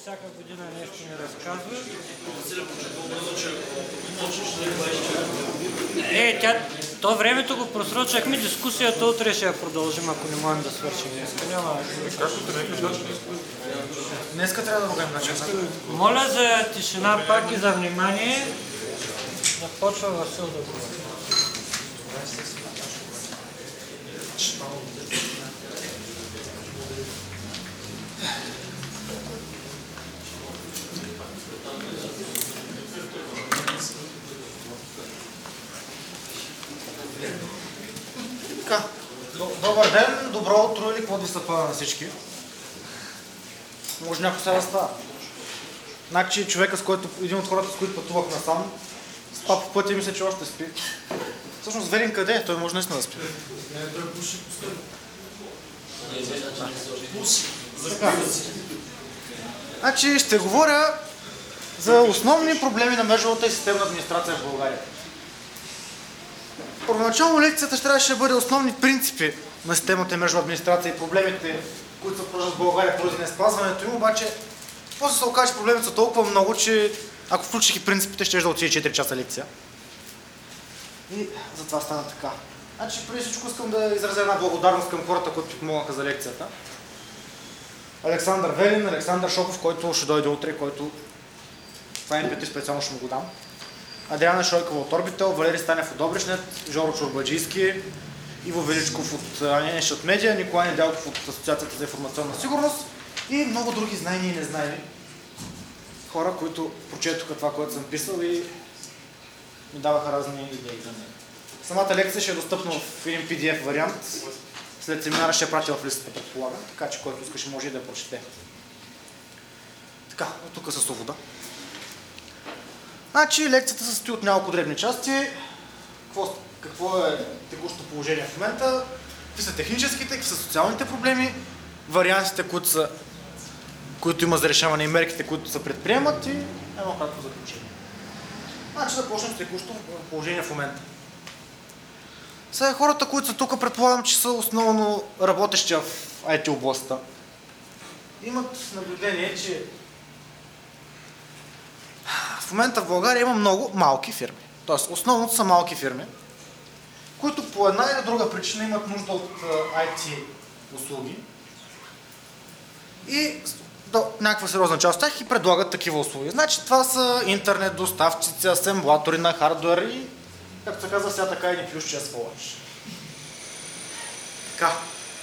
всяка година нещо ни разказва. То времето го просрочахме, дискусията утре ще я продължим, ако не можем да свършим днеска. Няма. Днеска трябва да ругаем на часа. Моля за тишина пак и за внимание. Започва Васил да говори. Добър ден, добро утро или какво ви се пада на всички. Може някой сега да става. Значи човека, един от хората, с които пътувах насам, спа по пътя и мисля, че още спи. Всъщност Велин къде е? Той може наистина да спи. Значи ще говоря за основни проблеми на международната и системна администрация в България. Първоначално лекцията трябваше да бъде основни принципи на системата и между администрация и проблемите, които се пораждат в България поради неспазването им, обаче после се окаже, че проблемите са толкова много, че ако включих и принципите, ще да отиде 4 часа лекция. И затова стана така. Значи преди всичко искам да изразя една благодарност към хората, които ми помогнаха за лекцията. Александър Велин, Александър Шопов, който ще дойде утре, който това MP3 специално ще му го дам. Адриана Шойкова от Орбител, Валери Станев от Добричнет, Жоро Чорбаджийски, Иво Величков от Ненешът медиа, Николай Недялков от Асоциацията за информационна сигурност и много други знайни и незнайни хора, които прочетоха това, което съм писал и ми даваха разни идеи за мен. Самата лекция ще е достъпна в един PDF вариант. След семинара ще я пратя в листата, предполагам, така че който иска ще може и да я прочете. Така, от тук с увода. Значи лекцията се състои от няколко дребни части. Какво е текущото положение в момента, какви са техническите, какви са социалните проблеми, вариантите, които има за решаване и мерките, които се предприемат и едно кратко заключение. Значи да почнем с текущото положение в момента. Сега хората, които са тук, предполагам, че са основно работещи в IT областта. Имат наблюдение, че в момента в България има много малки фирми. Тоест, основното са малки фирми, които по една или друга причина имат нужда от IT услуги и до някаква сериозна част от тях и предлагат такива услуги. Значи това са интернет доставчици, асемблатори на хардуер и, както се казва, сега така и ни плюс сволач. Така.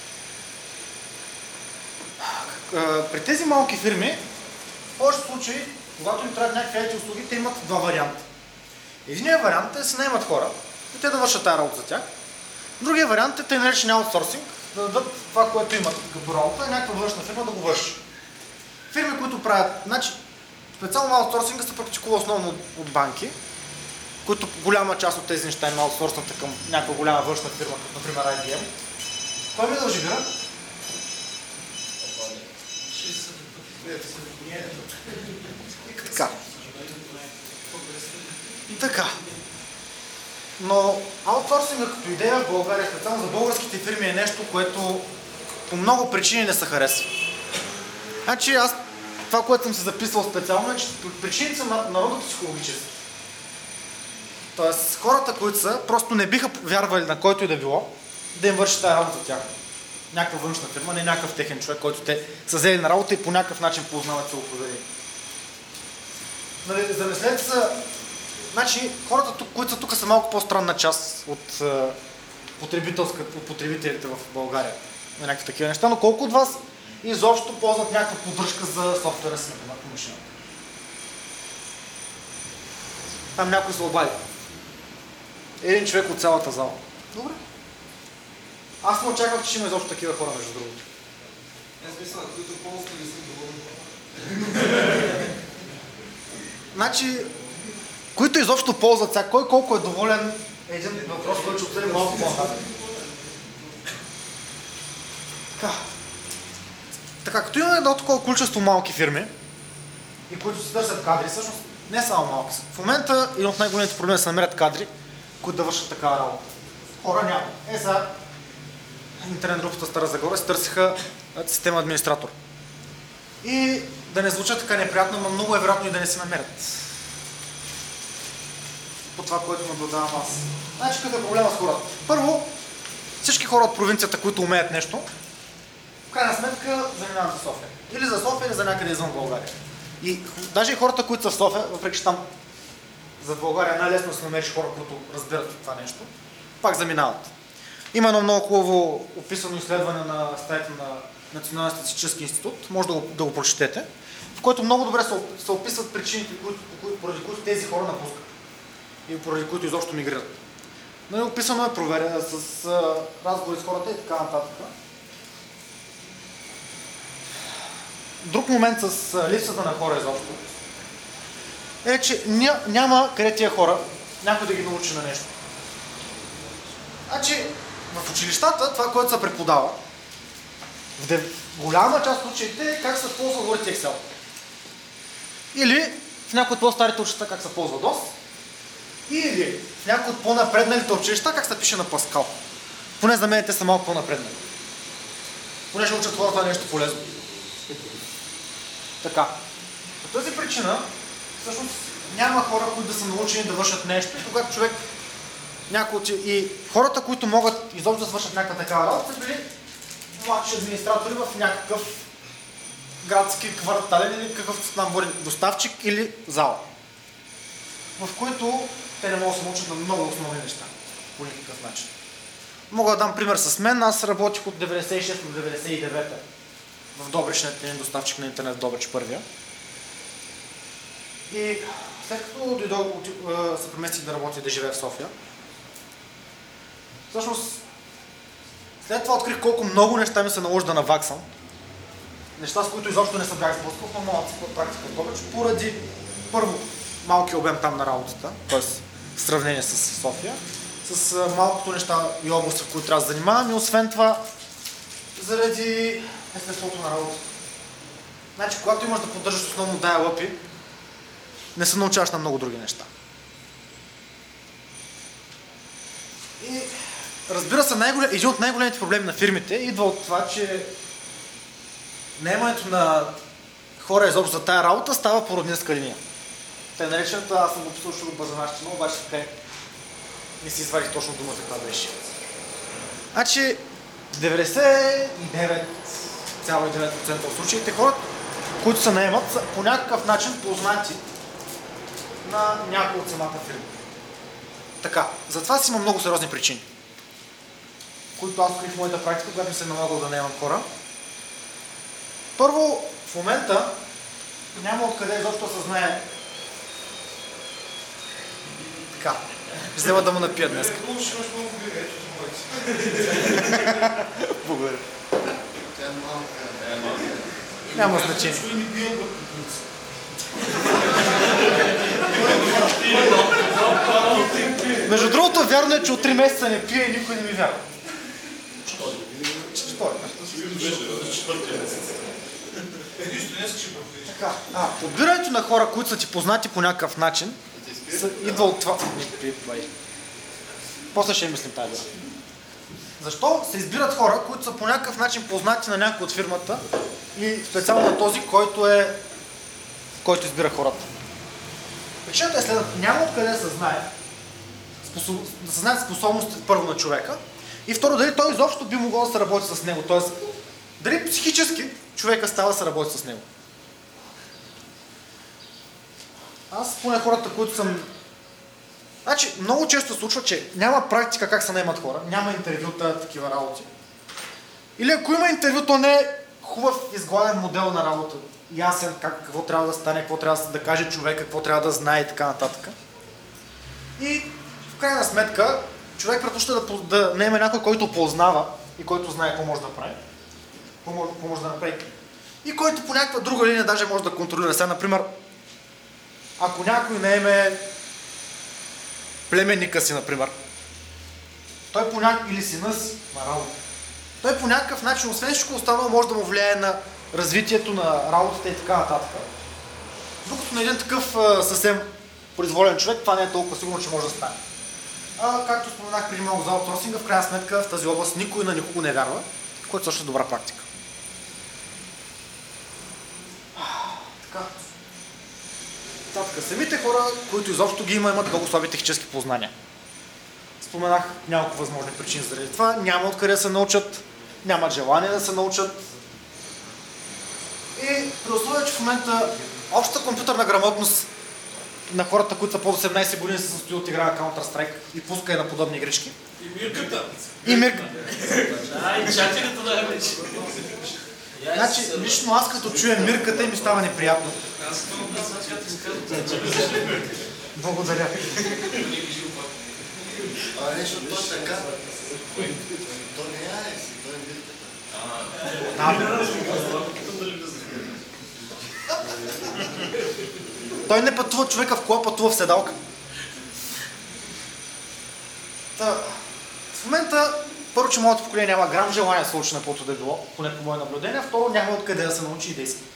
При тези малки фирми, в повечето случаи, когато им трябват някакви IT услуги, те имат два варианта. Единият вариант е да се наемат хора и те да вършат тази работа за тях. Другия вариант е тъй наречен аутсорсинг, да дадат това, което имат като работа и някаква външна фирма да го върши. Фирми, които правят, значи специално аутсорсинга се практикува основно от банки, които голяма част от тези неща има аутсорсната към някаква голяма външна фирма, като например IBM. Кой ми дължи бира? Така. Така. Но аутсорсинга като идея в България, специално за българските фирми, е нещо, което по много причини не се харесва. Значи аз това, което съм се записал специално, е, че причините са народно-психологически. Тоест хората, които са, просто не биха вярвали на който и да било, да им върши тази работа за тях. Някаква външна фирма, не някакъв техен човек, който те са взели на работа и по някакъв начин познават, се определили. Нали, замислете се, значи хората, които са тук, са малко по-странна част от потребителите в България на някакви такива неща, но колко от вас изобщо ползват някаква поддръжка за софтуера си на машината? Там някой се обади. Един човек от цялата зала. Добре. Аз не очаквах, че ще има изобщо такива хора, между другото. Аз мисля, които ползват ли са доволни. Значи, които изобщо ползват сега, кой колко е доволен, е един въпрос, който ще обсъдим малко по-нататък. Така, като имаме едно такова количество малки фирми, и които се търсят кадри, всъщност не само малки. В момента един от най-големите проблеми е да се намерят кадри, които да вършат такава работа. Хора няма. Сега интернет групата Стара Загора се търсиха система администратор. И да не звучат така неприятно, но много е вероятно и да не се намерят. По това, което наблюдавам аз. Значи какъв е проблема с хората? Първо, всички хора от провинцията, които умеят нещо, в крайна сметка заминават за София. Или за София, или за някъде извън България. И даже и хората, които са в София, въпреки че там за България най-лесно да се намериш хора, които разбират това нещо, пак заминават. Има едно много хубаво описано изследване на сайта на Националния статистически институт, може да го прочетете, в който много добре се описват причините, поради които тези хора напускат и поради които изобщо мигрират. Но е описано е проверено с разговори с хората и така нататък. Друг момент с липсата на хора изобщо е, че няма къде тия хора някой да ги научи на нещо. Значи, в училищата това, което се преподава, в голяма част от случаите е как се ползва Word и Excel. Или в някои от по-старите училища как се ползва DOS, или в някои от по-напредналите училища как се пише на Pascal. Поне за мен те са малко по-напреднали. Понеже учат хората нещо полезно. Така. По тази причина, всъщност няма хора, които да са научени да вършат нещо, когато човек и хората, които могат изобщо да свършат някаква такава работа, са били младши администратори в някакъв градски квартален или какъв доставчик или зала, в които те не могат да се научат на много основни неща по никакъв начин. Мога да дам пример с мен. Аз работих от 96 до 99 в Добричният един доставчик на интернет в Добрич първия. И след като се преместих да работя и да живея в София, всъщност след това открих колко много неща ми се наложи да наваксам. Неща, с които изобщо не съм бях сблъскал, но малък си практика в Добрич, поради първо малкия обем там на работата, т.е. в сравнение с София, с малкото неща и области, в които трябва да се занимавам, и освен това заради естеството на работа. Значи, когато имаш да поддържаш основно dial-up-и, не се научаваш на много други неща. И разбира се, един от най-големите проблеми на фирмите идва от това, че наемането на хора изобщо за тая работа става по роднинска линия. Те наречената, аз съм го послушал от базанащина, обаче така не си извадих точно думата, каква беше. Значи 99,9% от случаите хората, които се наемат, са по някакъв начин познати на някой от самата фирма. Така, затова си има много сериозни причини, които аз открих в моята практика, когато ми се налагал да наемам хора. Първо, в момента няма откъде изобщо се знае. Така, взема да му напия днес. Благодаря. Няма значение. Между другото, вярно е, че от 3 месеца не пие и никой не ми вярва. Подбирането на хора, които са ти познати по някакъв начин, идва от това. После ще мислим тази. Защо се избират хора, които са по някакъв начин познати на някой от фирмата и специално на този, който избира хората? Причината е следната. Няма откъде да се знае, да се знаят способностите първо на човека и второ, дали той изобщо би могъл да се работи с него. Тоест, дали психически човека става да се работи с него. Аз поне хората, които съм... Значи, много често се случва, че няма практика как се наемат хора, няма интервюта, такива работи. Или ако има интервю, то не е хубав изгладен модел на работа. Ясен какво трябва да стане, какво трябва да каже човек, какво трябва да знае и така нататък. И в крайна сметка, човек предпочита да наеме някой, който познава и който знае какво може да прави. Какво може да направи. И който по някаква друга линия даже може да контролира. Сега, например, ако някой наеме племенника си, например, той или сина си на работа, той по някакъв начин, освен всичко останало, може да му влияе на развитието на работата и така нататък. Докато на един такъв съвсем произволен човек, това не е толкова сигурно, че може да стане. Както споменах преди малко за аутсорсинга, в крайна сметка в тази област никой на никого не вярва, което също е добра практика. Така. Самите хора, които изобщо ги имат много слаби технически познания. Споменах няколко възможни причини заради това. Няма откъде да се научат, нямат желание да се научат. И при условие, че в момента общата компютърна грамотност на хората, които са под 18 години, се състои от игра на Counter-Strike и пускане на подобни игрички. И мирката. И мирката. И чатирата да е вече. Значи, лично аз като чуя мирката и ми става неприятно. Аз това казвам, Благодаря. Нещо то така. То не е си, то е мирката. Той не пътува човека в кола, пътува в седалка. В момента, първо, че моето поколение няма грам желание да се учи на каквото да е било, поне по мое наблюдение, второ, няма откъде да се научи и да иска.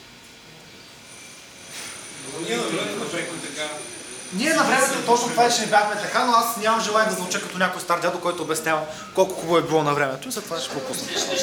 ние на времето напреко така. Ние на времето точно това, че не бяхме така, но аз нямам желание да звуча като някой стар дядо, който обяснява колко хубаво е било на времето и затова ще пропусна.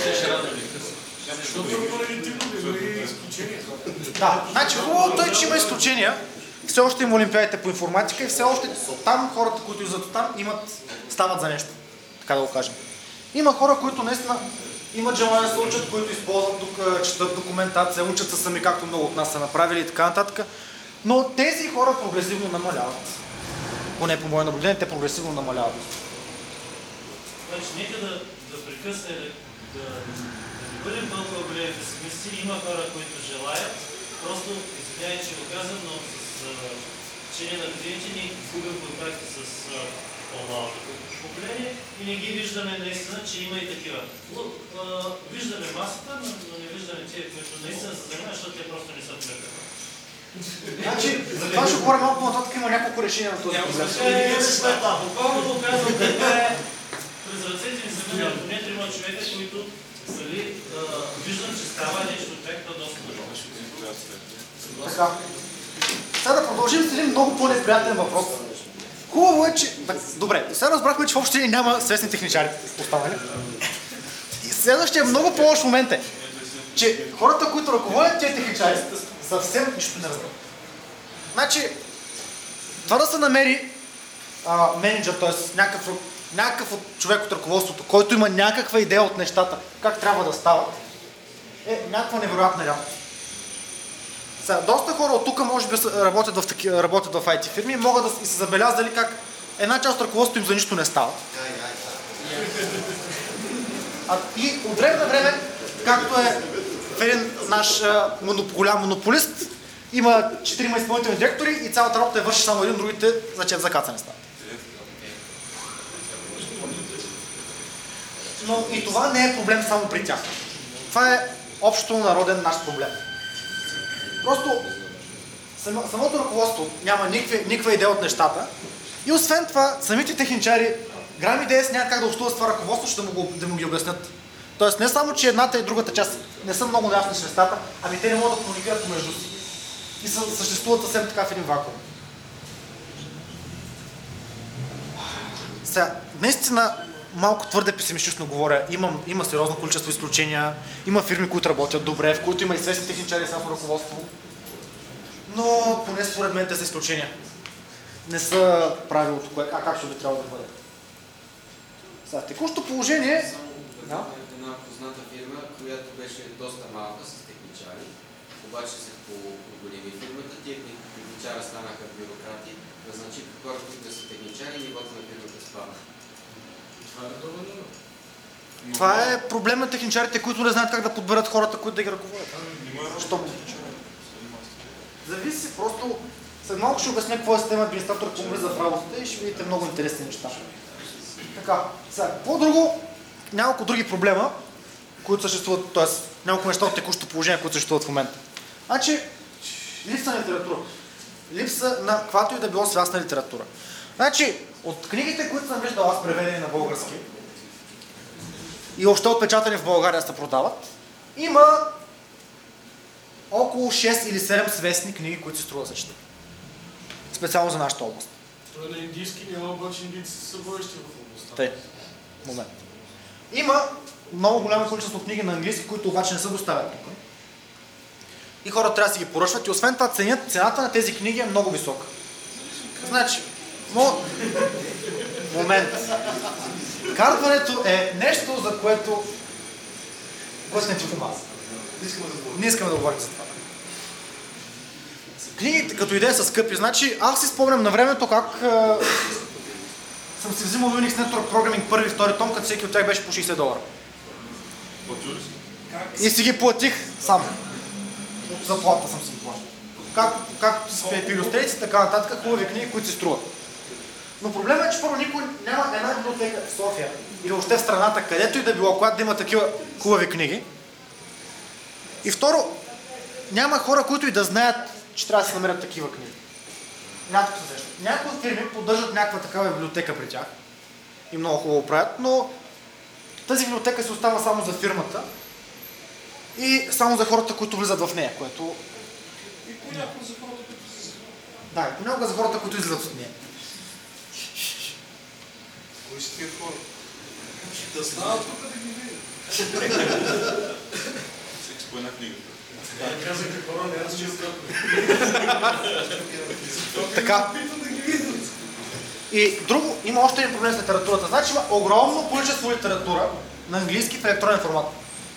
Да, значи хубавото е, че има изключения. Все още има олимпиадите по информатика и все още там хората, които излизат там, стават за нещо. Така да го кажем. Има хора, които наистина имат желание да се учат, които използват тук, четат документация, учат се сами, както много от нас са направили и така нататък. Но тези хора прогресивно намаляват. Поне по мое наблюдение, те прогресивно намаляват. Значи, нека да прекъсне, да не бъдем толкова големи песимисти. Има хора, които желаят. Просто, извинявай, че го казвам, но с течение на годините ни губим контакти с по-малкото поколение и не ги виждаме наистина, че има и такива. Виждаме масата, но не виждаме тия, които наистина се занимават, защото те просто не са вмекат. Значи, за това ще говоря малко по-нататък, има няколко решения на този проблем. Буквално го казвам, това е през ръцете ми са минали поне трима човека, които виждам, че става нещо от тях, то доста добро. Така. Сега да продължим с един много по-неприятен въпрос. Хубаво е, че... Добре, сега разбрахме, че в общи няма свестни техничари останали. И следващия много по-лош момент е, че хората, които ръководят тези техничари, съвсем нищо не разбират. Значи, това да се намери менеджер, т.е. някакъв човек от ръководството, който има някаква идея от нещата, как трябва да стават, е някаква невероятна реалност. Сега, доста хора от тук може би работят в IT фирми и могат да се забелязали как една част от ръководството им за нищо не става. И от време на време, както е в един наш голям монополист, има 4 изпълнителни директори и цялата работа върши само един, другите за кацане стават. Но и това не е проблем само при тях. Това е общо народен наш проблем. Просто самото ръководство няма никаква идея от нещата и освен това самите техничари грам идея си нямат как да общуват с това ръководство, ще да му ги обяснят. Тоест не само, че едната и другата част не са много наясни с нещата, ами те не могат да комуникират помежду си и съществуват съвсем така в един вакуум. Сега, наистина малко твърде песимистично говоря, има сериозно количество изключения, има фирми, които работят добре, в които има известни техничари само ръководство, но поне според мен те са изключения. Не са правилото, както би трябвало да бъде. Сега, в текущото положение... Една позната фирма, която беше доста малка с техничари, обаче се по-големи фирмата, тия техничара станаха бюрократи, назначиха хора, които са техничари и нивото на фирмата спада. Това е проблем на техничарите, които не знаят как да подберат хората, които да ги ръководят. Що? Зависи, просто след малко ще обясня какво е система администратор, ако влиза в работата и ще видите много интересни неща. Така, сега, по-друго, няколко други проблема, които съществуват, т.е. няколко неща от текущото положение, които съществуват в момента. Значи, липса на литература. Липса на каквато и да било свясна литература. Значи, от книгите, които съм виждал аз преведени на български и още отпечатани в България се продават, има около 6 или 7 свестни книги, които се струва да се четат. Специално за нашата област. Това е на индийски, няма обаче индийци са водещи в областта. Тъй, момент. Има много голямо количество книги на английски, които обаче не се доставят тук. и хората трябва да си ги поръчват и освен това цената на тези книги е много висока. Значи, момент. Картването е нещо, за което не чухам аз. Не искаме да говорим за това. Книгите като идея са скъпи. Значи, аз си спомням на времето как съм си взимал Unix Network Programming първи и втори том, като всеки от тях беше по $60. И си ги платих сам. От заплата съм си ги платил. Както с PHP Illustrator и така нататък, хубави книги, които се струват. Но проблемът е, че първо никой няма една библиотека в София или въобще в страната, където и да било, когато да има такива хубави книги. И второ, няма хора, които и да знаят, че трябва да се намерят такива книги. Някои фирми поддържат някаква такава библиотека при тях и много хубаво правят, но тази библиотека се остава само за фирмата и само за хората, които влизат в нея, което... И понякога за хората, които излизат. Да, и понякога за хората, които излизат от нея. Кои са тия хора? Да станат тук да ги видят. Всеки с по една книга. Казахте хора, не аз че Така. И друго, има още един проблем с литературата. Значи има огромно количество литература на английски в електронен формат.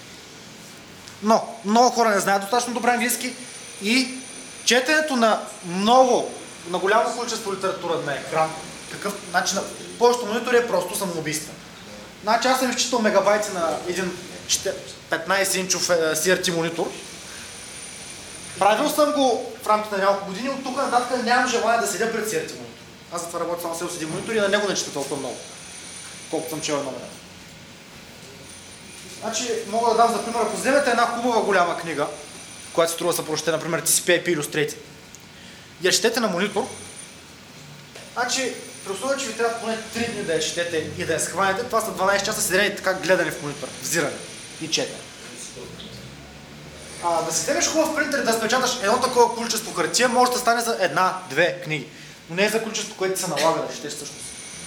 Но много хора не знаят достатъчно добре английски и четенето на голямо количество литература на екран, значи на повечето монитори е просто самоубийство. Значи аз съм изчитал мегабайти на един 15-инчов CRT монитор. Правил съм го в рамките на няколко години, от тук нататък нямам желание да седя пред CRT монитор. Аз затова работя само с LCD монитор и на него не чета толкова много, колкото съм чел едно време. Значи мога да дам за пример, ако вземете една хубава голяма книга, която се струва да се прочете, например TCP/IP Illustrator, и я четете на монитор, значи при условие, че ви трябва поне 3 дни да я четете и да я схванете, това са 12 часа седене и така гледане в монитор, взиране и четене. Да си вземеш хубав принтер и да спечаташ едно такова количество хартия, може да стане за една-две книги. Но не е за количество, което се налага да четеш всъщност.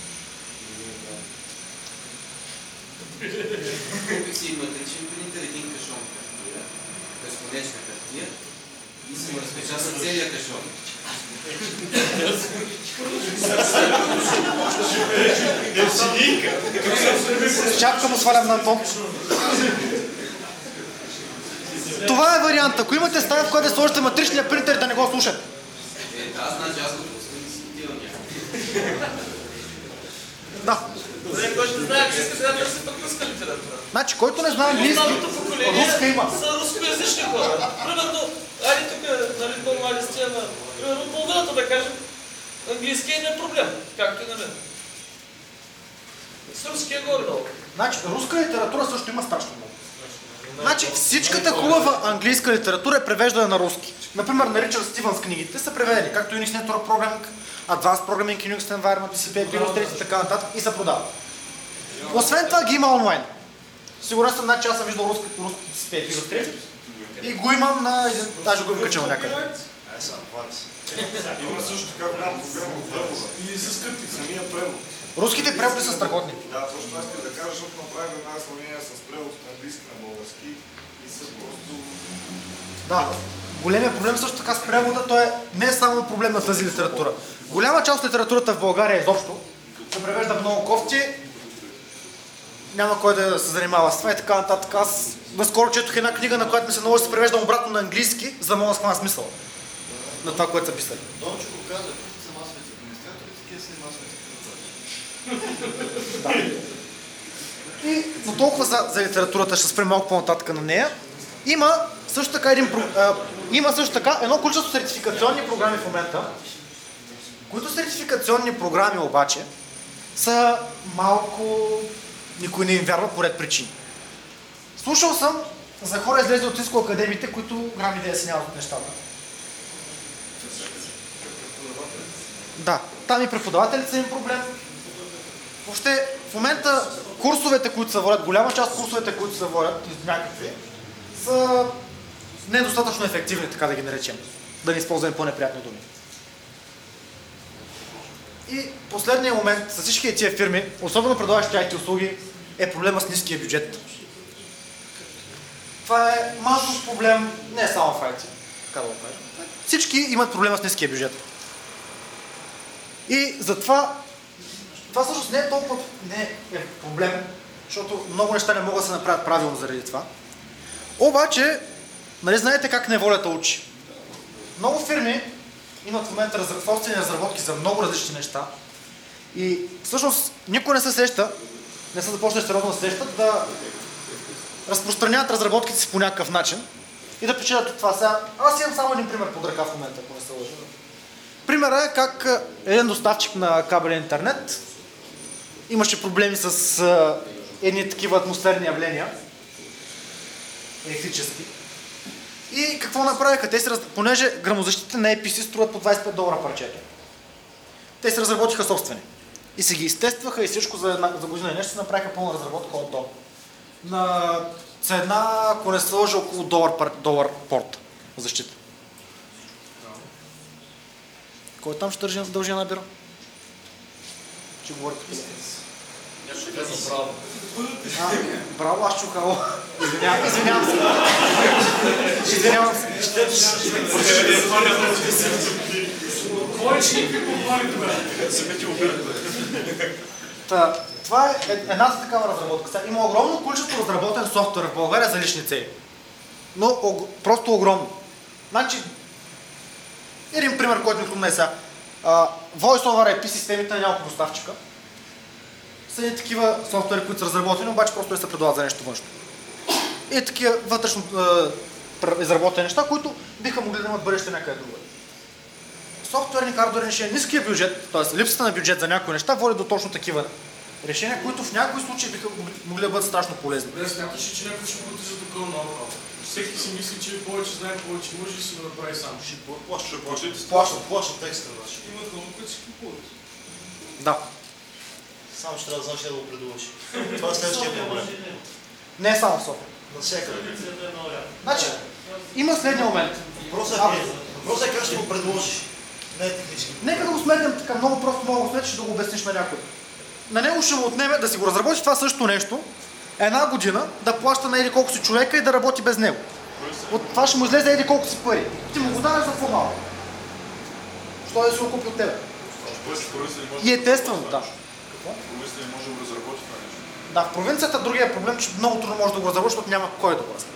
Купих си матричен принтер, един кашон хартия, безконечна хартия и съм разпечатал целия кашон. Шапка му свалям на Антон. Това е вариант. Ако имате стая, в която да сложите матричния принтер, да не го слушат. Да, значи аз го пускам и си отивам някакво. Да. Кой ще знае, че сега да се пък руска литература? Значи, който не знае английски, руска има. Са рускоязични хора. Примерно, айде тук, нали, по-мали сте на... Примерно, половината, да кажем, английски не е проблем, както и на мен. С руския горе-долу. Значи, руска литература също има страшно много. Значи, всичката хубава английска литература е превеждана на руски. Например, на Ричард Стивънс книгите са преведени, както Unix Network Programming, Advanced Programming in Unix Environment, TCP/IP Illustrator и така нататък и се продават. Освен това ги има онлайн. Сигурен съм, че аз съм виждал руски TCP/IP Illustrator и го имам на един, даже го им качал някъде. Има също така голяма програма от превода. Или са скъпи, самия превод. Руските преводи са страхотни. Да, точно аз искам да кажа, защото направих една сравнение с превод на английски на български и са просто... Да, големият проблем също така с превода, той е не само проблем на тази литература. Голяма част от литературата в България изобщо се превежда много кофти, няма кой да се занимава с това и така нататък. Аз наскоро четох една книга, на която ми се наложи да се превеждам обратно на английски, за да мога да схвана смисъл на това, което са писали. Дончо го каза, които са масовите администратори, такива са и масовите преводачи. Да. И но толкова за литературата, ще спрем малко по-нататък на нея. Има също така, едно количество сертификационни програми в момента, които сертификационни програми обаче са малко... Никой не им вярва по ред причини. Слушал съм за хора излезли от Cisco академиите, които грам идея си нямат от нещата. Да, там и преподавателите са им проблем. Въобще, в момента курсовете, които се водят, голяма част от курсовете, които се водят, някакви, са недостатъчно ефективни, така да ги наречем. Да не използваме по-неприятни думи. И последният момент с всички тия фирми, особено предлагащи IT услуги, е проблема с ниския бюджет. Това е масов проблем не само в IT. така да го кажа. Всички имат проблема с ниския бюджет. И затова това всъщност не е толкова проблем, защото много неща не могат да се направят правилно заради това. Обаче, нали знаете как неволята учи? Много фирми имат в момента собствени разработки за много различни неща и всъщност никой не се сеща, не са започнали сериозно да сещат да разпространяват разработките си по някакъв начин и да печелят от това. Сега, аз имам само един пример под ръка в момента, ако не се лъжа. Примерът е как един доставчик на кабелен интернет имаше проблеми с едни такива атмосферни явления, електрически. И какво направиха? Те понеже грамозащитите на APC струват по $25 парчето. Те се разработиха собствени. И се ги изтестваха и всичко за година и нещо се направиха пълна разработка от до. На цена, ако не се лъжа, около $1 порт защита. Кой там ще дължи една бюро? Ще говорите по браво, аз чукало. Извинявам се. Извинявам се. Това е една такава разработка. Има огромно количество разработен софтуер в България за лични цели. Но просто огромно. Значи, един пример, който ми хрумна е сега. Voice over IP системите на няколко доставчика са и такива софтуери, които са разработени, обаче просто не се предлагат за нещо външно. И такива вътрешно изработени неща, които биха могли да имат бъдеще някъде друга. Софтуерни хардуерни решения, ниския бюджет, т.е. липсата на бюджет за някои неща, води до точно такива решения, които в някои случаи биха могли да бъдат страшно полезни. Добре, смяташ ли, че някой ще плати за такова ноу-хау? Всеки си мисли, че повече знае, повече може и си го направи сам. Плащат текста, значи. Имат много, които си купуват. Да. Само ще трябва да знаеш да го предложи. Това е следващия проблем. Не е само в София. Навсякъде. Значи, има следния момент. Въпросът е как ще го предложиш. Не е технически. Нека да го сметнем така много просто, мога да го сметнеш да го обясниш на някой. На него ще му отнеме да си го разработи това същото нещо, една година да плаща на еди колко си човека и да работи без него. От това ще му излезе еди колко си пари. Ти му го даваш за по-малко. Що да си го купи от тебе? И е тествано, да. Провинцията не може да го разработи това нещо. Да, в провинцията другия проблем, че много трудно може да го разработи, защото няма кой да го разработи.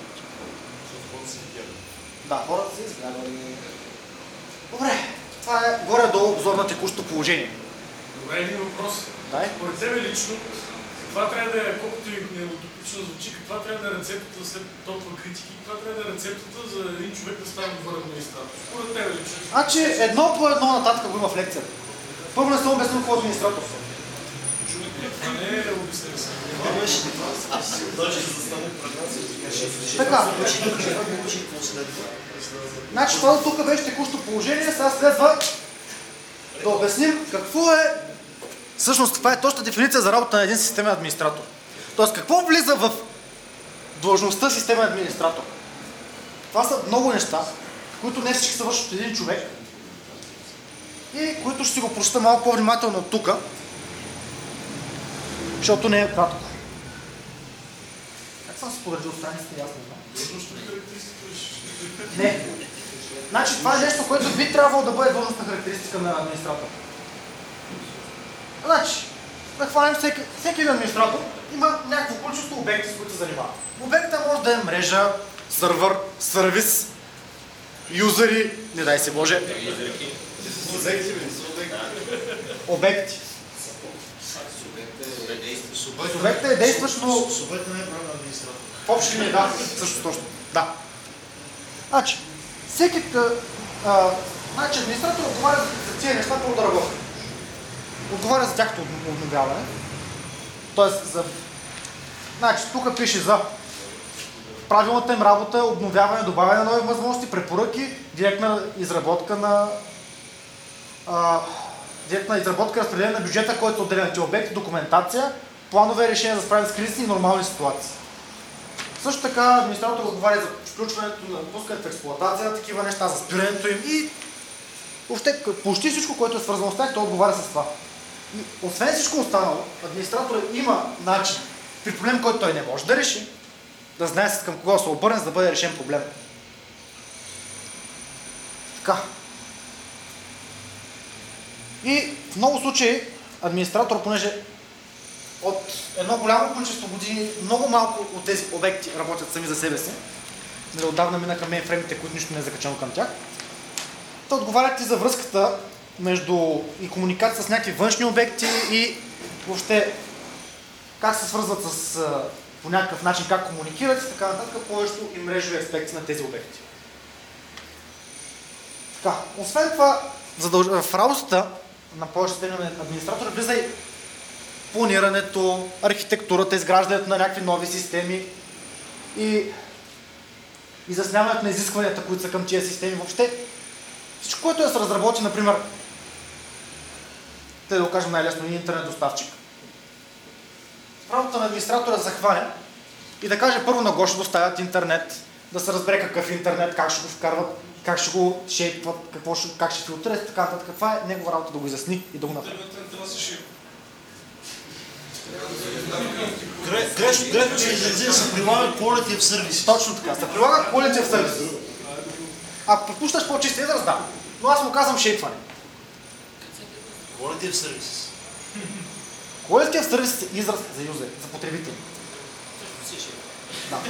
Да, хората си изгледали. Добре, това е горе-долу обзор на текущото положение. Добре, един въпрос. Дай. Поред тебе лично, каква трябва да е, колкото и неутопично звучи, каква трябва да е рецептата след толкова критики, каква трябва да е рецептата за един човек да стане добър администратор? Според тебе лично. Значи едно по едно нататък го има в лекцията. Първо не съм обяснил какво е администратор. Това не е обяснено сега. Това беше даже за стане пред Така. Значи това до тук беше текущо положение, сега следва да обясним какво е. Всъщност това е точна дефиниция за работа на един системен администратор. Тоест какво влиза в длъжността системен администратор? Това са много неща, които не всички се вършат от един човек и които ще си го прочета малко по-внимателно от тук, защото не е кратко. Как съм се подредил страниците, ясно, да? Не. Значи това е нещо, което би трябвало да бъде длъжностна характеристика на администратор. Значи, да хванем всеки един администратор, има някакво количество обекти, с които се занимава. Обекта може да е мрежа, сървър, сервис, юзери, не дай се Боже. Обекти. Субектът е действащ, но... Субектът не е правилен администратор. В общи линии, да, също точно. Да. Значи, всеки... Значи, администратор отговаря за тези неща по да работи. Отговаря за тяхното обновяване. Тоест, за... Значи, тук пише за правилната им работа, обновяване, добавяне на нови възможности, препоръки, директна изработка на... директна изработка, разпределение на бюджета, който е отделен на тези обекти, документация, планове, решения за справяне с кризисни и нормални ситуации. Също така администратор отговаря за включването на пускането в експлоатация на такива неща, за спирането им и въобще почти всичко, което е свързано с тях, той отговаря с това. И освен всичко останало, администраторът има начин при проблем, който той не може да реши, да знае с към кого да се обърне, за да бъде решен проблем. Така. И в много случаи администратор, понеже от едно голямо количество години много малко от тези обекти работят сами за себе си, отдавна минаха мейнфреймите, които нищо не е закачано към тях, те отговарят и за връзката между и комуникация с някакви външни обекти и въобще как се свързват с по някакъв начин, как комуникират и така нататък, повечето и мрежови аспекти на тези обекти. Така, освен това, в работата на повечето степени на администратора влиза и планирането, архитектурата, изграждането на някакви нови системи и изясняването на изискванията, които са към тия системи. Въобще, всичко, което е с разработи, например, да го кажем най-лесно, интернет доставчик. Работата на администратора захване и да каже първо на го ще доставят интернет, да се разбере какъв интернет, как ще го вкарват, как ще го шейпват, как ще филтрират и така нататък. Каква е негова работа да го изясни и да го направи. Грешно, че изразим се прилага Quality of Service. Точно така, се прилага Quality of Service. Ако предпущаш по-чист израз, да. Но аз му казвам шейпване. Quality of Service. Quality of Service е израз за юзер, за потребители. Да.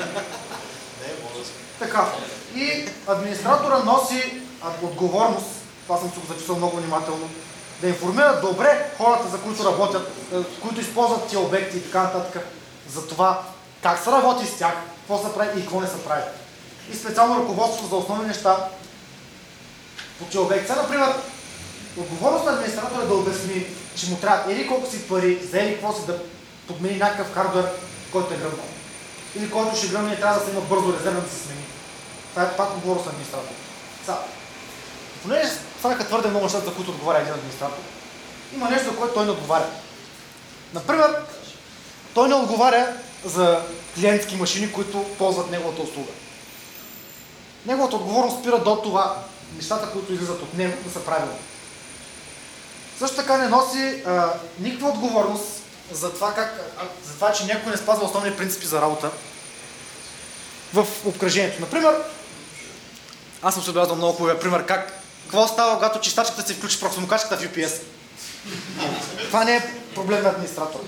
Така. И администратора носи отговорност, това съм си го записал много внимателно, да информират добре хората, за които работят, които използват тия обекти и така нататък, за това как се работи с тях, какво се прави и какво не се прави. И специално ръководство за основни неща по тия обекти. Например, отговорност на администратора е да обясни, че му трябва или колко си пари, за или какво си да подмени някакъв хардуер, който е гръмнал. Или който ще гръмне и трябва да се има бързо резервен да се смени. Това е пак отговорност на администратора. Понеже станаха твърде много неща, за които отговаря един администратор, има нещо, за което той не отговаря. Например, той не отговаря за клиентски машини, които ползват неговата услуга. Неговата отговорност спира до това нещата, които излизат от него, да са правилни. Също така не носи никаква отговорност за това, че някой не спазва основни принципи за работа в обкръжението. Например, аз съм се отбелязал много хубавия пример, какво става, когато чистачката се включи проксимокачката в UPS. Това не е проблем на администратора.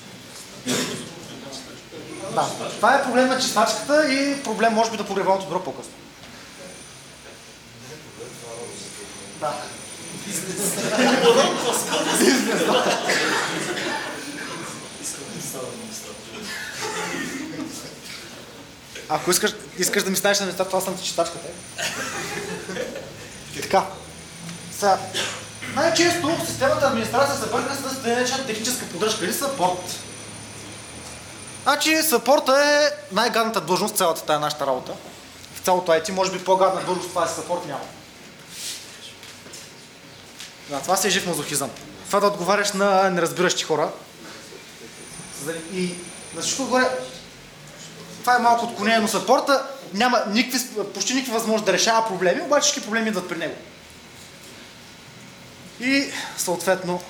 Да, това е проблем на чистачката и проблем може би да погребаното бюро по-късно. Да. Ако искаш да ми станеш администратор, аз съм ти чистачката. Така. Сега, най-често системата администрация се бърка с наречена техническа поддръжка или съпорт. Значи съпорта е най-гадната длъжност в цялата тая нашата работа. В цялото IT, може би по-гадна длъжност това е съпорт няма. Да, това си е жив мазохизъм. Това да отговаряш на неразбиращи хора. И на всичко отгоре, това е малко отклонение, но съпорта няма почти никакви възможности да решава проблеми, обаче всички проблеми идват при него. И съответно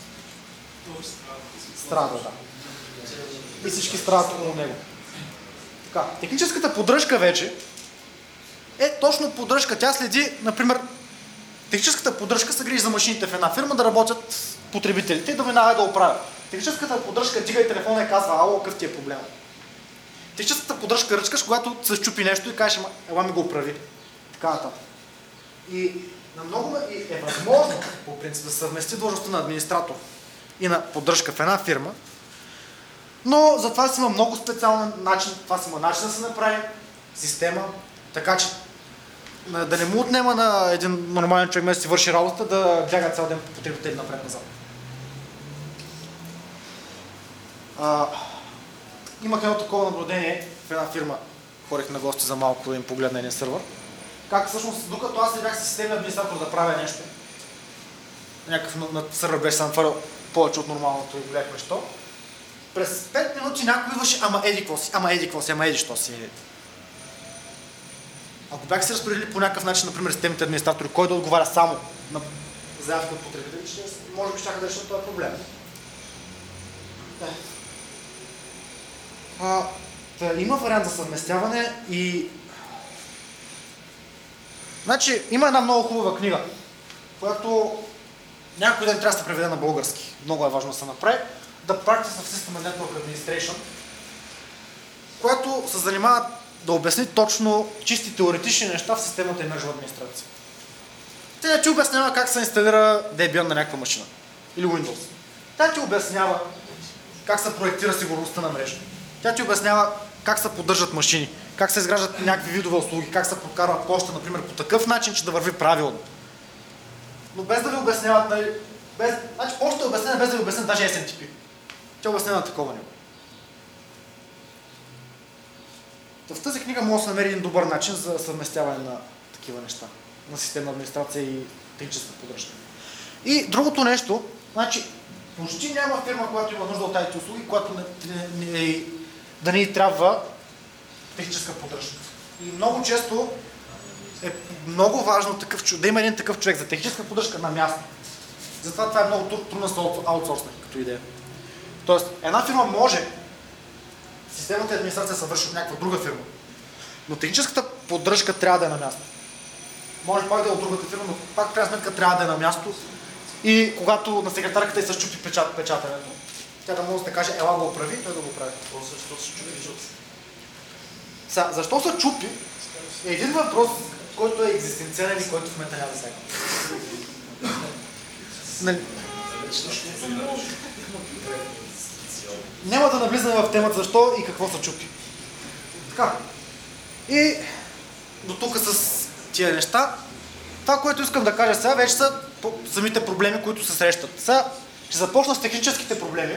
страда, да. И всички страдат около него. Така, техническата поддръжка вече е точно поддръжка. Тя следи, например, техническата поддръжка се грижи за машините в една фирма да работят потребителите и да веднага да оправят. Техническата поддръжка дига и телефона и казва: ало, какъв ти е проблем? Техническата поддръжка ръчкаш, когато се щупи нещо и кажеш: ела ми го оправи. Така нататък. И на много е възможно, по принцип, да съвмести длъжността на администратор и на поддръжка в една фирма, но за това си има много специален начин, това си има начин да се направи система, така че да не му отнема на един нормален човек да си върши работа, да бяга цял ден по потребители напред-назад. Имах едно такова наблюдение в една фирма, ходих на гости за малко да им погледна един сървър. Как всъщност, докато аз не бях със системен администратор да правя нещо, някакъв на сървър беше се натворил повече от нормалното и гледахме що, през 5 минути някой идваше: ама еди какво си, ама еди какво си, ама еди що си. Ако бях се разпределили по някакъв начин, например, системните администратори, кой да отговаря само на заявка от потребителите, може би ще да решат този проблем. Има вариант за съвместяване и Значи, има една много хубава книга, която някой ден трябва да се преведе на български. Много е важно да се направи. The Practice of System and Network Administration, която се занимава да обясни точно чисти теоретични неща в системата и мрежова администрация. Тя ти обяснява как се инсталира Debian на някаква машина. Или Windows. Тя ти обяснява как се проектира сигурността на мрежа. Тя ти обяснява как се поддържат машини, как се изграждат някакви видове услуги, как се прокарва почта, например, по такъв начин, че да върви правилно. Но без да ви обясняват, значи почта е обяснена без да ви обяснят даже SMTP. Тя обяснява на такова ниво. В тази книга може да се намери един добър начин за съвместяване на такива неща, на системна администрация и техническа поддръжка. И другото нещо, значи почти няма фирма, която има нужда от тези услуги, която да не й трябва техническа поддръжка. И много често е много важно да има един такъв човек за техническа поддръжка на място. Затова това е много трудно да се аутсорсне като идея. Тоест, една фирма може системната администрация се върши от някаква друга фирма, но техническата поддръжка трябва да е на място. Може пак да е от другата фирма, но пак в крайна сметка трябва да е на място. И когато на секретарката й се щупи печатането, тя да може да каже, ела го оправи, той да го прави. Защо се чупи е един въпрос, който е екзистенциален и който в момента няма да сега. Няма да навлизаме в темата защо и какво се чупи. Така. И до тук с тия неща. Това, което искам да кажа сега, вече са самите проблеми, които се срещат. Сега ще започна с техническите проблеми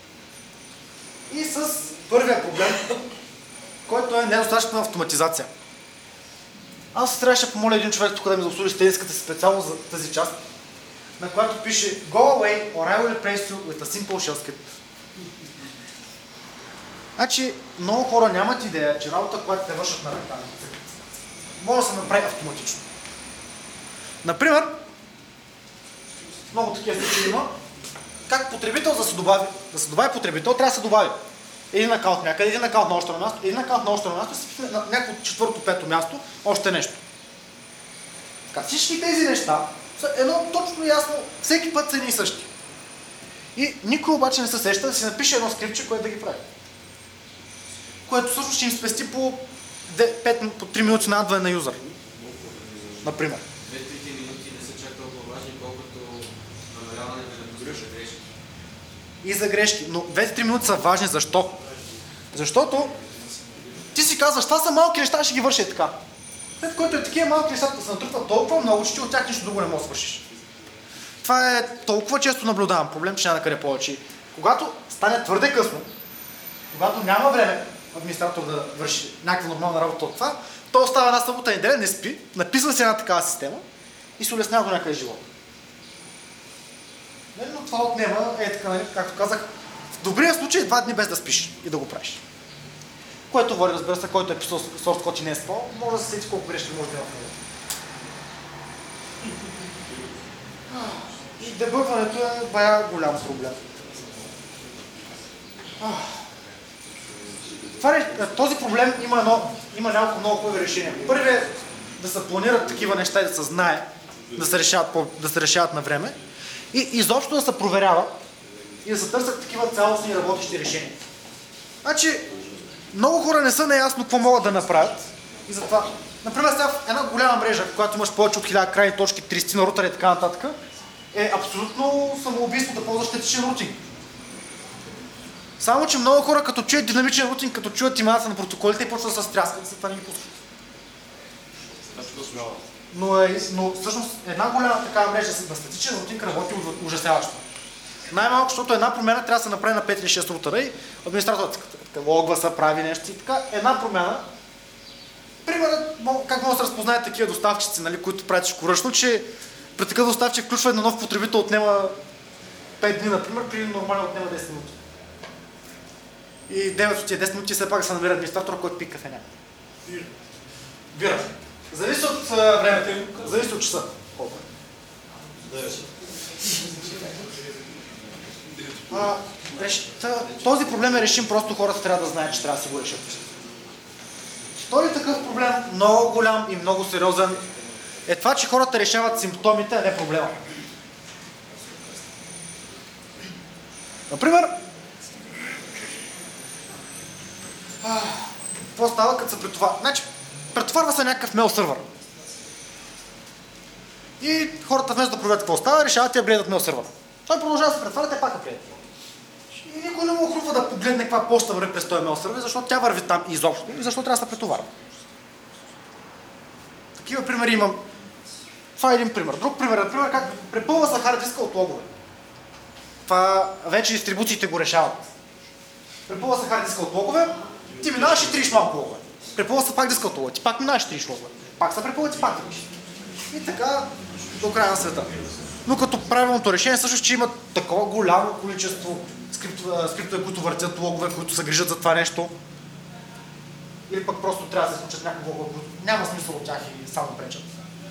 и с първия проблем, който е недостатъчна автоматизация. Аз трябваше да помоля един човек тук да ми заслужи стениската си специално за тази част, на която пише Go away or I will replace you with a simple shell script. Значи, много хора нямат идея, че работа, която те вършат на ръка, може да се направи автоматично. Например, много такива случаи има, как потребител да се добави потребител, трябва да се добави един акаунт някъде, един акаунт на още на място, един акаунт на още на място и на някакво четвърто-пето място още нещо. Така, всички тези неща са едно точно ясно, всеки път са едни и същи. И никой обаче не се сеща да си напише едно скрипче, което да ги прави. Което всъщност ще им спести по 3 минути на адване на юзър. Например. 2-3 минути не са чак толкова важни, колкото намаляване на допустимите грешки. И за грешки. Но 2-3 минути са важни. Защо? Защото ти си казваш, това са малки неща, ще ги върши така. След което е такива малки неща да се натрупват толкова много, че ти от тях нищо друго не можеш да свършиш. Това е толкова често наблюдавам. Проблем, че няма накъде повече. Когато стане твърде късно, когато няма време администратор да върши някаква нормална работа от това, той остава една събота неделя, не спи, написва си една такава система и се улеснява до някъде живота. Но това отнема, така, както казах, в добрия случай 2 дни без да спиш и да го правиш. Което води, разбира се, който е писал source code и не е спал, може да се сети колко грешки може да има в него. И дебъгването е бая голям проблем. Този проблем има няколко много хубави решения. Първият е да се планират такива неща и да се знае, да се решават на време и изобщо да се проверява и да се търсят такива цялостни работещи решения. Значи, много хора не са наясно какво могат да направят и затова, например, сега в една голяма мрежа, в която имаш повече от 1000 крайни точки, 30 на рутери и така нататък, е абсолютно самоубийство да ползваш статичен рутинг. Само, че много хора, като чуят динамичен рутинг, като чуят имената на протоколите и почват да се стряскат, след това не ги послушат. Но всъщност една голяма такава мрежа на статичен рутинг работи ужасяващо. Най-малко, защото една промяна трябва да се направи на 5 или 6 рутера и администраторът логва се, прави нещо и така. Една промяна, примерно, как може да се разпознаят такива доставчици, нали, които правят всичко ръчно, че при такъв доставчик включване на нов потребител отнема 5 дни, например, при нормално отнема 10 минути. И 9 от тия 10 минути все пак се намира администратор, който пика кафе няма. Вира. Зависи от времето, зависи от часа. Колко е? Този проблем е решим, просто хората трябва да знаят, че трябва да си го решат. Втори такъв проблем, много голям и много сериозен, е това, че хората решават симптомите, а не проблема. Например, какво става като се претоварва? Значи, претоварва се някакъв мейл сървър. И хората вместо да проверят какво става, решават да гледат мейл сървъра. Той продължава да се претваря, те пак да гледат. И никой не му хрупва да погледне каква почта върви през този мейл сървър, защото тя върви там изобщо и защо трябва да се претоварва. Такива примери имам. Това е един пример. Друг пример, например, как препълва се хард диска от логове. Това вече дистрибуциите го решават. Препълва се хард диска от логове, ти минаваш и триеш малко логове. Препълва се пак диска от логове, ти пак минаваш и триеш логове. Пак се препълва, ти пак триеш. И така до края на света. Но като правилното решение също, че има такова голямо количество скриптове, които въртят логове, които се грижат за това нещо. Или пък просто трябва да се случат някакви логове, които няма смисъл от тях и само пречат.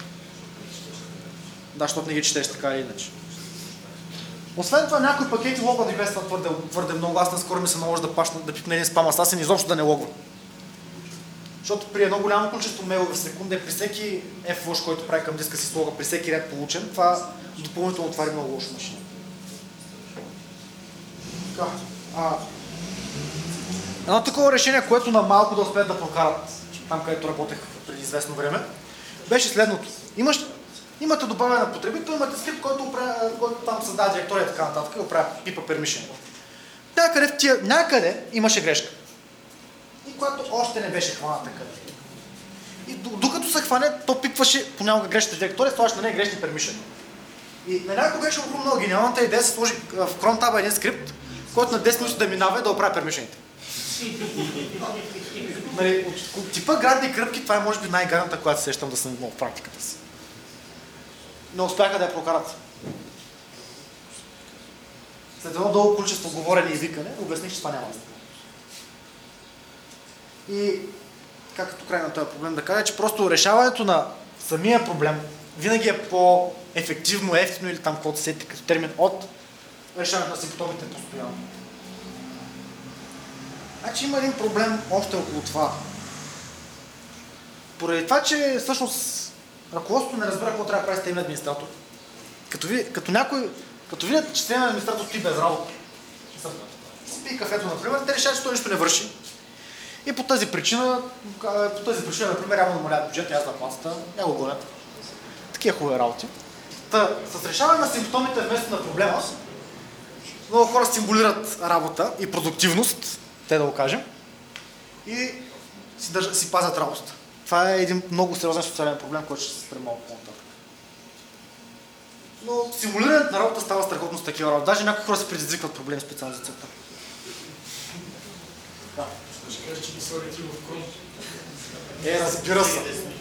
Да, защото не ги четеш така или иначе. Освен това, някои пакети логват и без това твърде много. Аз наскоро ми се наложи да пипне един спам асасин и изобщо да не логва. Защото при едно голямо количество мейлове в секунда, при всеки F-Wash, който прави към диска си слога, при всеки ред получен, това допълнително отваря много лошо машина. Едно такова решение, което на малко да успеят да прокарат там, където работех преди известно време, беше следното. Имате добавяне на потребител, имате скрипт, който там създава директория и така нататък и оправя пипа permission. Някъде имаше грешка. И която още не беше хваната къде. И докато се хване, то пипваше понякога грешната директория, слагаше на нея грешни permission. И на някой беше много гениалната идея да се сложи в Chrome Tab един скрипт, който на 10 минути да минава и да оправя пермишените. От типа градни кръпки, това е може би най-гадната, която сещам да съм имал в практиката си. Не успяха да я прокарат. След едно дълго количество говорене и викане, обясних, че това няма да стане. И как като край на този проблем да кажа, че просто решаването на самия проблем винаги е по-ефективно, ефтино или там каквото сети като термин от решаването на симптомите постоянно. Значи има един проблем още около това. Поради това, че всъщност ръководството не разбира какво трябва да прави системен администратор. Като видят, че системен администратор стои без работа, спи кафето, например, те решават, че той нищо не върши. И по тази причина, например, явно намаляват бюджет, аз заплатата, я го гонят. Такива хубави работи. С решаване на симптомите вместо на проблема, много хора стимулират работа и продуктивност, те да го кажем, и си пазят работата. Това е един много сериозен социален проблем, който ще се спре малко по-нататък. Но стимулирането на работа става страхотно с такива работи. Даже някои хора се предизвикват проблеми специално за целта. Ще кажеш, че ги слагате в Chrome. Разбира се.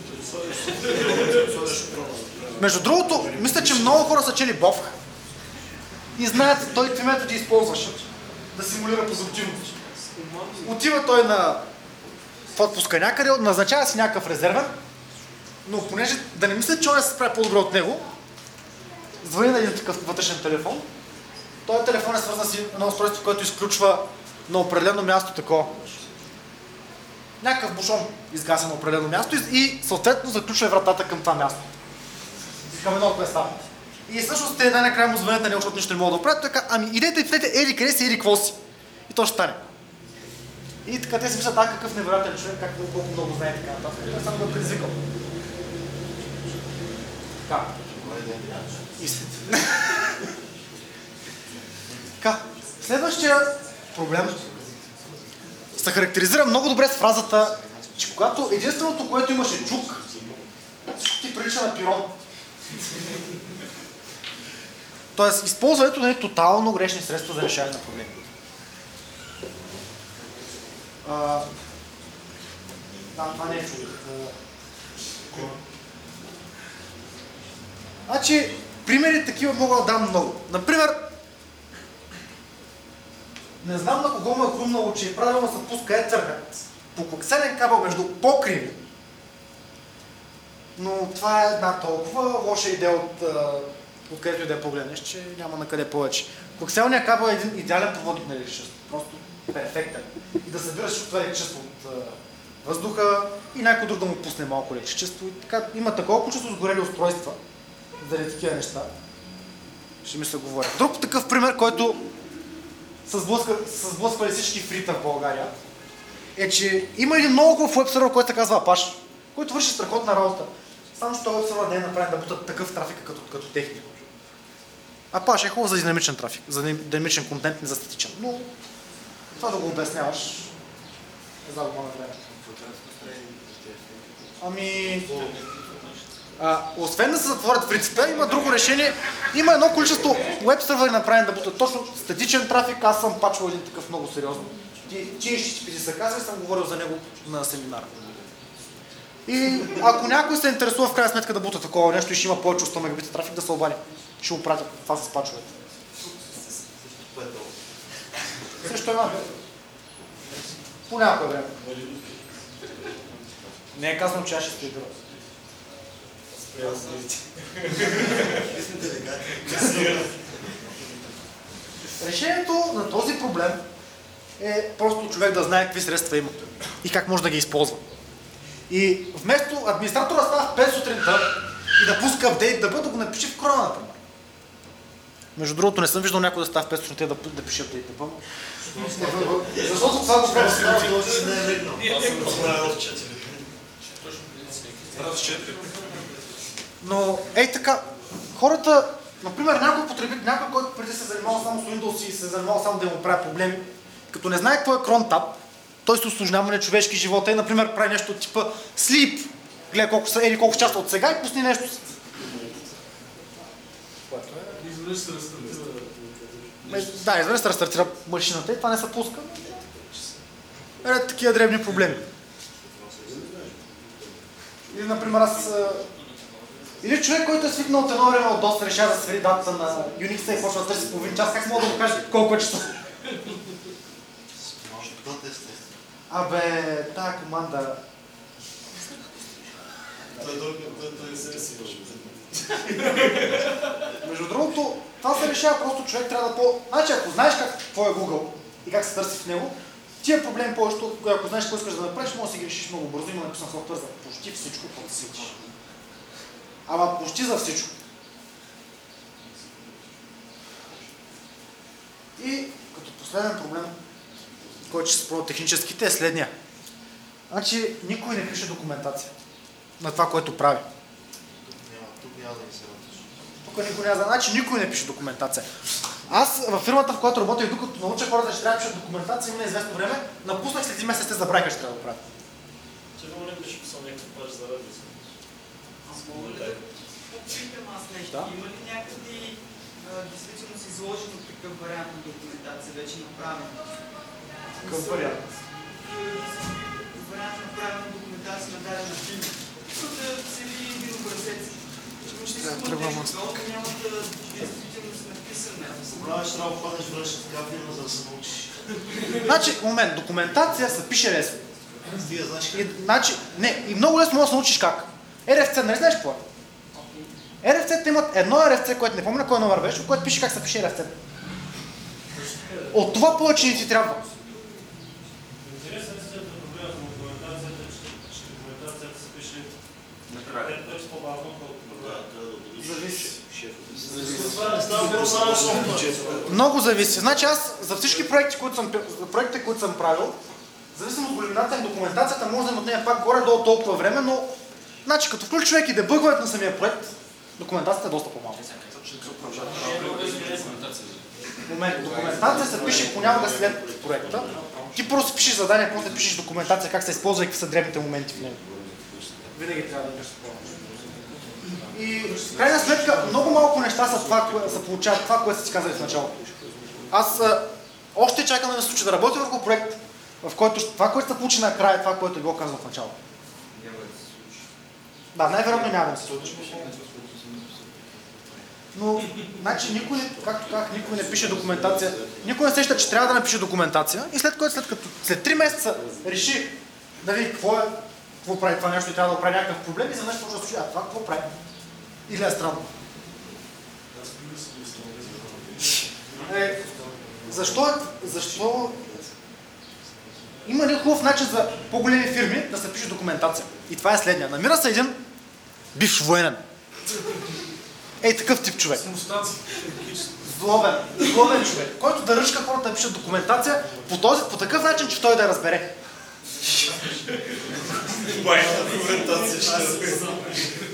Между другото, мисля, че много хора са чели Бов и знаят той какви методи използваше да симулира продуктивност. Отива той в отпуска някъде, назначава си някакъв резервен, но понеже да не мисля, че он се справи по-добре от него, звъни на един такъв вътрешен телефон. Този телефон е свързан с едно устройство, което изключва на определено място такова. Някакъв бушон изгася на определено място и съответно заключва вратата към това място. Към едно от места. И всъщност те най-накрая му звънят на него, защото нищо не могат да оправят. Така, идете и питайте еди къде си, еди какво си. И то ще стане. И така те си мислят, какъв невероятен човек, колко много знае така нататък. Той само го предизвикал. Така. Така. Следващия проблем се характеризира много добре с фразата, че когато единственото, което имаше чук, ти прилича на пирон. Тоест, използването на тотално грешни средства за решаване на проблеми. Това не е чук. Значи, примери такива мога да дам много. Например, не знам на кого му е хрумнало, че правилно се пуска Ethernet по коаксиален кабел между покриви. Но това е една толкова лоша идея от където и да я погледнеш, че няма на къде повече. Коаксиалният кабел е един идеален проводник на електричество. Просто перфектен. И да събираш това електричество от въздуха и някой друг да му пусне малко електричество. И така, има такова количество сгорели устройства заради такива неща. Ще ми се говоря. Друг такъв пример, който са сблъсквали всички фрита в България, е, че има един много хубав веб-сервер, който се казва Apache, който върши страхотна работа. Само че този веб-сервер не е направен да бутат такъв трафик като техник. Apache е хубав за динамичен трафик, за динамичен контент, не за статичен. Но това да го обясняваш е загуба на време. Освен да се затворят фриците, има друго решение. Има едно количество веб-сервери направени да бутат точно статичен трафик. Аз съм пачвал един такъв много сериозно. THTTP се казва и съм говорил за него на семинара. И ако някой се интересува в крайна сметка да бута такова нещо и ще има повече от 100 мегабита трафик, да се обади. Ще го пратя това с пачовете. Също има. По някое време. Не е казано, че аз ще спидра. Решението на този проблем е просто човек да знае какви средства има и как може да ги използва. И вместо администратора става в 5 сутринта и да пуска апдейт, да го напише в крона, например. Между другото, не съм виждал някой да става в 5 сутринта да пише апдейт, да. Защото това го прави Но, така, хората, например, някой потребител, някой, който преди се занимава само с Windows и се занимава само да му прави проблеми, като не знае какво е cron tab, той се усложнява на човешки живота и, например, прави нещо от типа sleep, гледа колко часа от сега и пусни нещо. Изведнъж се рестартира. Да, изведнъж се рестартира машината и това не се пуска. Такива дребни проблеми. Или, например, или човек, който е свикнал от едно време от DOS, решава да свери датата на Unix и почва да търси половин час, как мога да му каже колко е часа? Тая команда... Между другото, това се решава просто човек трябва да Значи, ако знаеш какво е Google и как се търси в него, тия проблеми повечето, ако знаеш какво искаш да направиш, може да си ги решиш много бързо. Има написан софтуер за почти всичко, което си решиш. Ама почти за всичко. И като последен проблем, който ще се спробва техническите, е следния. Значи, никой не пише документация на това, което прави. Тук няма да ми се вътиш. Тук никой няма. Значи, никой не пише документация. Аз във фирмата, в която работех, докато науча хората, че трябва да пишат документация, има известно време, напуснах след един месец, те забравиха, че трябва да го правят. Че да не беше писал някакъв паш за радио. Аз мога ли да попитам нещо? Има ли някъде действително си изложено такъв вариант на документация, вече направен? Какъв вариант? Вариант на правилна документация на дадена фирма. Защото да се види един образец. Няма да действително се написане. Правиш трябва да ходиш в така фирма, за да се научиш. Значи, момент, документация се пише лесно. Вие знаеш как? И много лесно можеш да се научиш как. RFC, не знаеш какво е? RFC-та имат едно RFC, което не помня кой номер беше, което пише как се пише RFC. От това повече не ти трябва. Интересен е проблема в документацията, че документацията се пише по-бавно, Зависи. Зависи. Много зависи. Значи аз за всички проекти, които съм правил, зависимо от големината на документацията, може да им отнеме пак горе-долу толкова време, но значи като включи човек и дебъгването на самия проект, документацията е доста по-малко. Момент, документация се пише понякога след проекта. Ти просто пишеш задание, после пишеш документация, как се използва и какви са дребните моменти в него. Винаги трябва да имаш такова. И в крайна сметка много малко неща са това, се получават това, което са си казали в началото. Аз още чакам да ме случи да работя върху проект, в който това, което се получи накрая, е това, което е било казано в началото. Да, най-вероятно няма да се случи. Но, значи, никой не пише документация. Никой не сеща, че трябва да напише документация и след 3 месеца реши да види какво прави това нещо и трябва да прави някакъв проблем и за нещо почва да случи. Това какво прави? Или е странно. има един хубав начин за по-големи фирми да се пише документация. И това е следния. Намира се един бивш военен. Ей, такъв тип човек. Злобен човек, който да ръчка хората да пишат документация по такъв начин, че той да я разбере. Документация ще разбере.